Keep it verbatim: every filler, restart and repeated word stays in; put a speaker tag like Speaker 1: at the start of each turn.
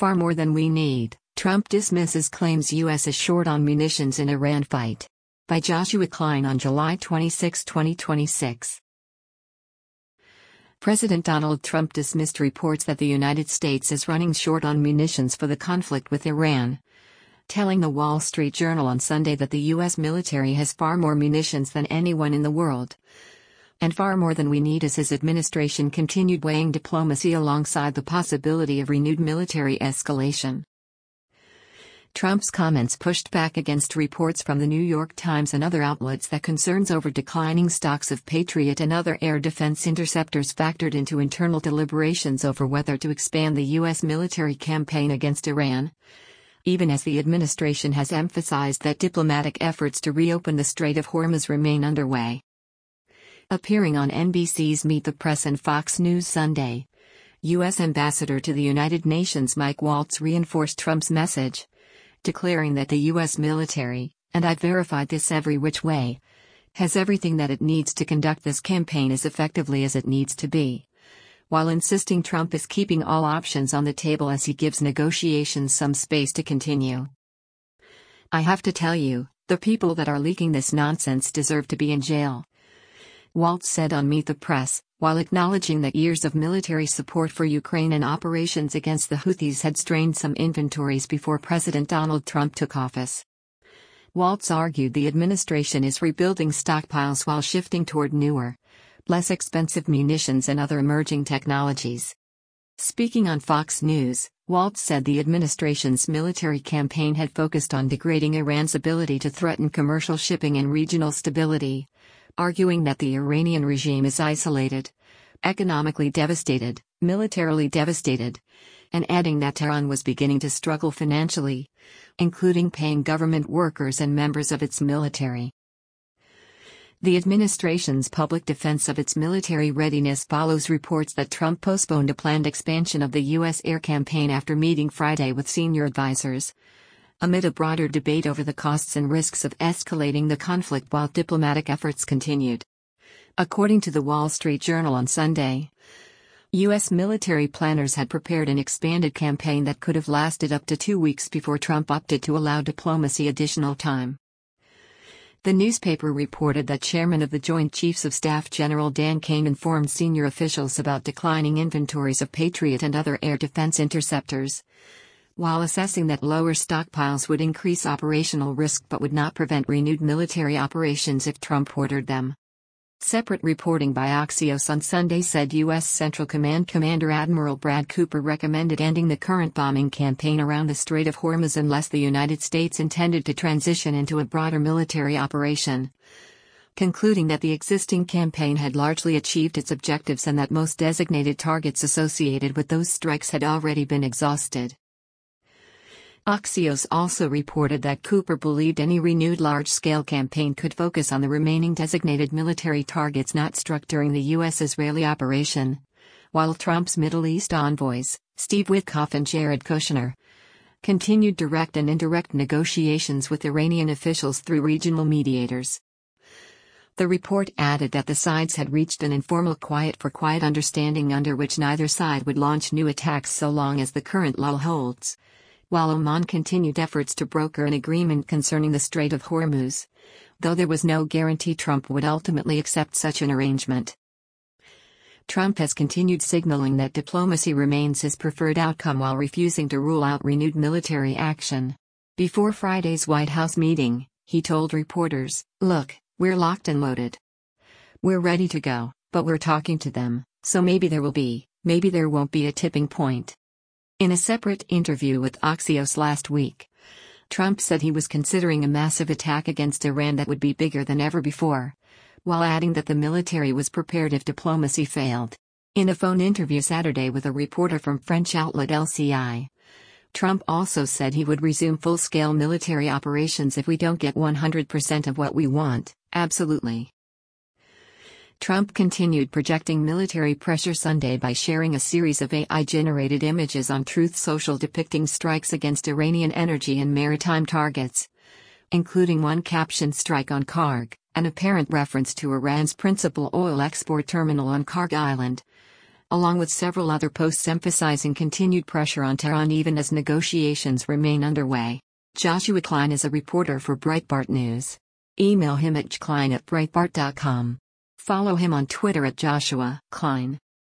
Speaker 1: Far more than we need, Trump dismisses claims U S is short on munitions in Iran fight. By Joshua Klein on July twenty-sixth, twenty twenty-six. President Donald Trump dismissed reports that the United States is running short on munitions for the conflict with Iran, telling the Wall Street Journal on Sunday that the U S military has far more munitions than anyone in the world, and far more than we need as his administration continued weighing diplomacy alongside the possibility of renewed military escalation. Trump's comments pushed back against reports from the New York Times and other outlets that concerns over declining stocks of Patriot and other air defense interceptors factored into internal deliberations over whether to expand the U S military campaign against Iran, even as the administration has emphasized that diplomatic efforts to reopen the Strait of Hormuz remain underway. Appearing on N B C's Meet the Press and Fox News Sunday, U S Ambassador to the United Nations Mike Waltz reinforced Trump's message, declaring that the U S military, and I've verified this every which way, has everything that it needs to conduct this campaign as effectively as it needs to be, while insisting Trump is keeping all options on the table as he gives negotiations some space to continue. I have to tell you, the people that are leaking this nonsense deserve to be in jail, Waltz said on Meet the Press, while acknowledging that years of military support for Ukraine and operations against the Houthis had strained some inventories before President Donald Trump took office. Waltz argued the administration is rebuilding stockpiles while shifting toward newer, less expensive munitions and other emerging technologies. Speaking on Fox News, Waltz said the administration's military campaign had focused on degrading Iran's ability to threaten commercial shipping and regional stability, arguing that the Iranian regime is isolated, economically devastated, militarily devastated, and adding that Tehran was beginning to struggle financially, including paying government workers and members of its military. The administration's public defense of its military readiness follows reports that Trump postponed a planned expansion of the U S air campaign after meeting Friday with senior advisors, amid a broader debate over the costs and risks of escalating the conflict while diplomatic efforts continued. According to the Wall Street Journal on Sunday, U S military planners had prepared an expanded campaign that could have lasted up to two weeks before Trump opted to allow diplomacy additional time. The newspaper reported that Chairman of the Joint Chiefs of Staff General Dan Kane informed senior officials about declining inventories of Patriot and other air defense interceptors, while assessing that lower stockpiles would increase operational risk but would not prevent renewed military operations if Trump ordered them. Separate reporting by Axios on Sunday said U S Central Command Commander Admiral Brad Cooper recommended ending the current bombing campaign around the Strait of Hormuz unless the United States intended to transition into a broader military operation, concluding that the existing campaign had largely achieved its objectives and that most designated targets associated with those strikes had already been exhausted. Axios also reported that Cooper believed any renewed large-scale campaign could focus on the remaining designated military targets not struck during the U S-Israeli operation, while Trump's Middle East envoys, Steve Witkoff and Jared Kushner, continued direct and indirect negotiations with Iranian officials through regional mediators. The report added that the sides had reached an informal quiet-for-quiet understanding under which neither side would launch new attacks so long as the current lull holds, while Oman continued efforts to broker an agreement concerning the Strait of Hormuz, though there was no guarantee Trump would ultimately accept such an arrangement. Trump has continued signaling that diplomacy remains his preferred outcome while refusing to rule out renewed military action. Before Friday's White House meeting, he told reporters, "Look, we're locked and loaded. We're ready to go, but we're talking to them, so maybe there will be, maybe there won't be a tipping point." In a separate interview with Axios last week, Trump said he was considering a massive attack against Iran that would be bigger than ever before, while adding that the military was prepared if diplomacy failed. In a phone interview Saturday with a reporter from French outlet L C I, Trump also said he would resume full-scale military operations if we don't get one hundred percent of what we want. Absolutely. Trump continued projecting military pressure Sunday by sharing a series of A I-generated images on Truth Social depicting strikes against Iranian energy and maritime targets, including one captioned "Strike on Karg," an apparent reference to Iran's principal oil export terminal on Karg Island, along with several other posts emphasizing continued pressure on Tehran even as negotiations remain underway. Joshua Klein is a reporter for Breitbart News. Email him at jklein at breitbart dot com. Follow him on Twitter at Joshua Klein.